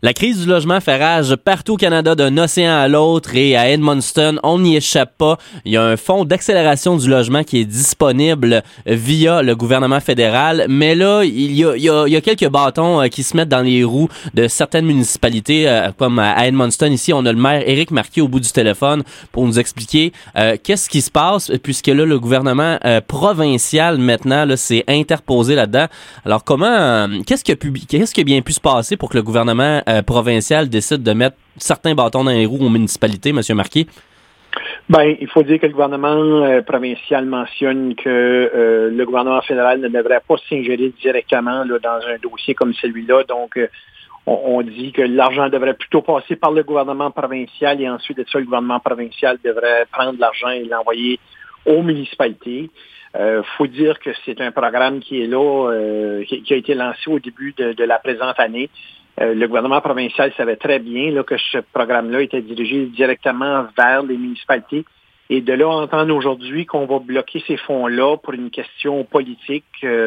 La crise du logement fait rage partout au Canada d'un océan à l'autre et à Edmundston, on n'y échappe pas. Il y a un fonds d'accélération du logement qui est disponible via le gouvernement fédéral, mais là, il y a quelques bâtons qui se mettent dans les roues de certaines municipalités, comme à Edmundston. Ici, on a le maire Éric Marquis au bout du téléphone pour nous expliquer qu'est-ce qui se passe, puisque là, le gouvernement provincial, maintenant, là, s'est interposé là-dedans. Alors, qu'est-ce qui a bien pu se passer pour que le gouvernement provincial décide de mettre certains bâtons dans les roues aux municipalités, M. Marquis? Ben, il faut dire que le gouvernement provincial mentionne que le gouvernement fédéral ne devrait pas s'ingérer directement là, dans un dossier comme celui-là. Donc, on dit que l'argent devrait plutôt passer par le gouvernement provincial et ensuite de ça, le gouvernement provincial devrait prendre l'argent et l'envoyer aux municipalités. Faut dire que c'est un programme qui est là, qui a été lancé au début de la présente année. Le gouvernement provincial savait très bien là, que ce programme-là était dirigé directement vers les municipalités. Et de là, entendre aujourd'hui qu'on va bloquer ces fonds-là pour une question politique,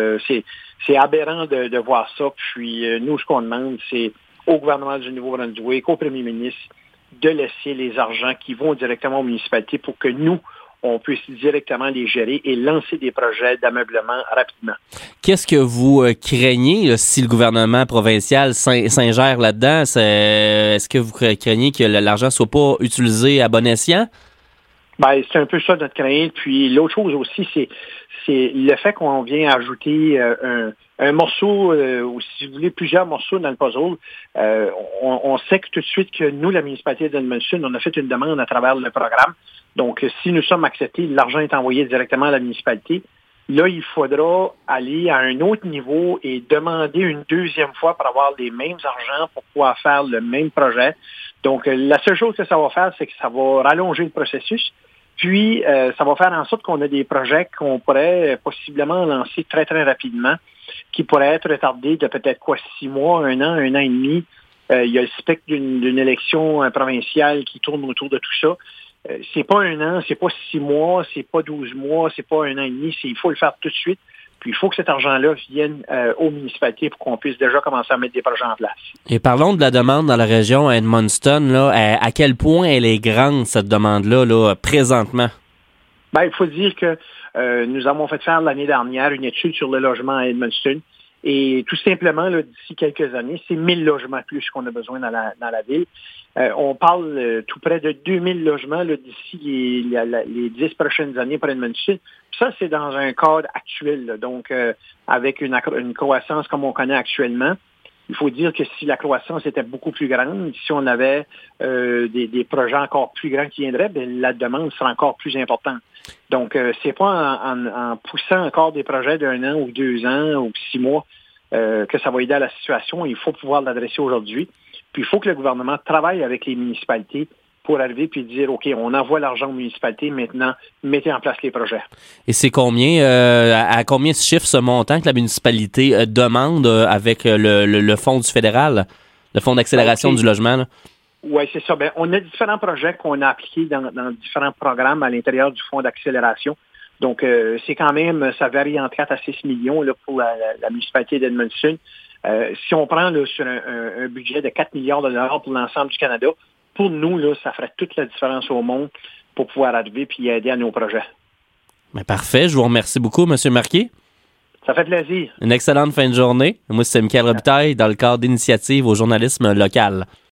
c'est aberrant de voir ça. Puis nous, ce qu'on demande, c'est au gouvernement du Nouveau-Brunswick, au premier ministre, de laisser les argents qui vont directement aux municipalités pour que nous, on puisse directement les gérer et lancer des projets d'ameublement rapidement. Qu'est-ce que vous craignez là, si le gouvernement provincial s'ingère là-dedans? Est-ce que vous craignez que l'argent ne soit pas utilisé à bon escient? Ben, c'est un peu ça notre crainte. Puis l'autre chose aussi, c'est le fait qu'on vient ajouter un morceau, ou si vous voulez, plusieurs morceaux dans le puzzle. On sait que tout de suite que nous, la municipalité d'Edmundston, on a fait une demande à travers le programme. Donc, si nous sommes acceptés, l'argent est envoyé directement à la municipalité. Là, il faudra aller à un autre niveau et demander une deuxième fois pour avoir les mêmes argents pour pouvoir faire le même projet. Donc, la seule chose que ça va faire, c'est que ça va rallonger le processus. Puis, ça va faire en sorte qu'on a des projets qu'on pourrait possiblement lancer très, très rapidement, qui pourraient être retardés de peut-être 6 mois, un an et demi. Il y a le spectre d'une élection provinciale qui tourne autour de tout ça. C'est pas un an, c'est pas 6 mois, c'est pas 12 mois, c'est pas un an et demi, il faut le faire tout de suite. Puis il faut que cet argent-là vienne aux municipalités pour qu'on puisse déjà commencer à mettre des projets en place. Et parlons de la demande dans la région à Edmundston. Là, à quel point elle est grande, cette demande-là, là, présentement? Ben, il faut dire que nous avons fait faire l'année dernière une étude sur le logement à Edmundston. Et tout simplement, là, d'ici quelques années, c'est 1000 logements plus qu'on a besoin dans la ville. On parle tout près de 2000 logements là, d'ici les 10 prochaines années pour Edmundston. Ça, c'est dans un cadre actuel, là, donc avec une croissance comme on connaît actuellement. Il faut dire que si la croissance était beaucoup plus grande, si on avait des projets encore plus grands qui viendraient, bien, la demande sera encore plus importante. Donc, c'est pas en poussant encore des projets d'1 an ou 2 ans ou 6 mois que ça va aider à la situation. Il faut pouvoir l'adresser aujourd'hui. Puis, il faut que le gouvernement travaille avec les municipalités pour arriver puis dire, OK, on envoie l'argent aux municipalités, maintenant, mettez en place les projets. Et c'est combien, à combien se chiffre ce montant que la municipalité demande avec le fonds du fédéral, le fonds d'accélération du logement? Oui, c'est ça. Ben, on a différents projets qu'on a appliqués dans différents programmes à l'intérieur du fonds d'accélération. Donc, c'est quand même, ça varie entre 4 à 6 millions là, pour la municipalité d'Edmundston. Si on prend là, sur un budget de 4 milliards de dollars pour l'ensemble du Canada, pour nous, là, ça ferait toute la différence au monde pour pouvoir arriver et aider à nos projets. Ben parfait. Je vous remercie beaucoup, M. Marquis. Ça fait plaisir. Une excellente fin de journée. Moi, c'est Michael Robitaille dans le cadre d'initiative au journalisme local.